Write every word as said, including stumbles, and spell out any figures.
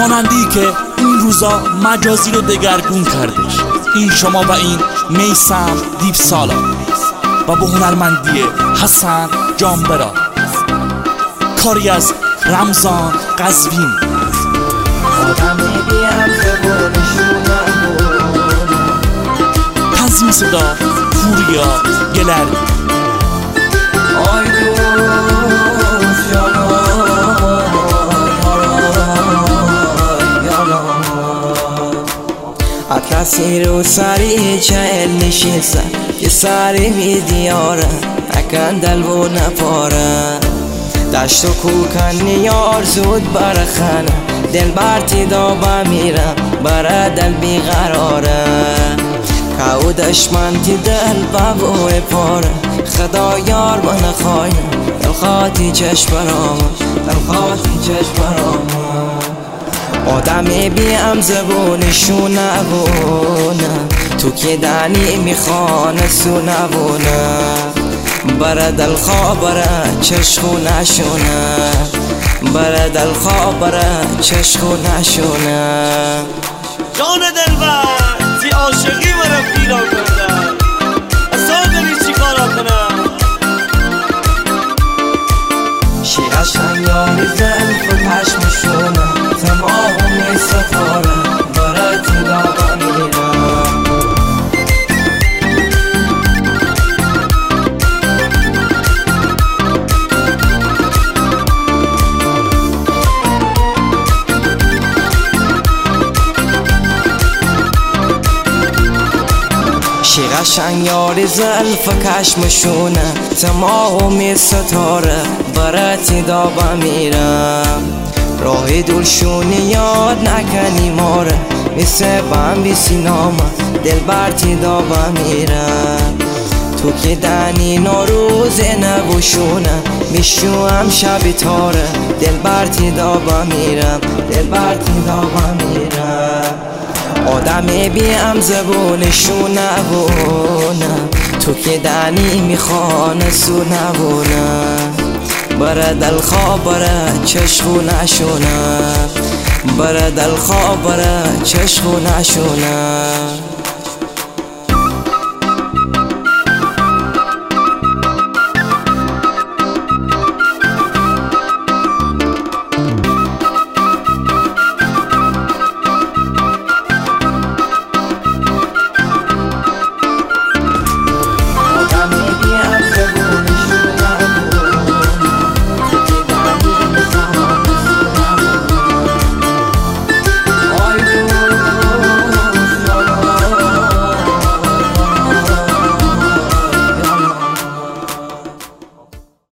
خواننده‌ای که این روزا مجازی رو دگرگون کردش. این شما و این میثم دیپسالا و به هنرمندی حسن جانبرا، کاری از رمضان قزوین. تنظیم صدا پوریا گلردی. کسی رو سری چهل نشستن که سری می دیاره اکن دل و نپاره دشت و کوکن نیار زود برخانه دل برتی دابا میرم برا دل بیقراره که دشمن تی دل بابوی پاره خدا یار من خواهیم دل خواهی چشم برام دل خواهی چشم برام آدمی بیم زبونشون نبونه تو که دنی میخوانه سو نبونه برا دل خواه برا چشخو نشونه برا دل خواه برا چشخو نشونه جان دلبر زی عاشقی مرا پیدا کنه اصلا دلی چی کارا کنه شیعه شنگاری زلف و پشمشونه تمام ستاره برات دابا میرم شیعه شنگاری زلف و کشمشونه تمام ستاره برات دابا میرم راه دلشونی یاد نکنی ماره مثل بم بی سیناما دل برتی دابا میرم تو که دنی ناروز نبوشونه میشوام شبی تاره دل برتی دابا میرم دل برتی دابا میرم آدمی بیم زبونشون نبونه تو که دنی میخوانه سو نبونه برا دل خواه برا چشخو نشونه برا دل خواه برا چشخو نشونه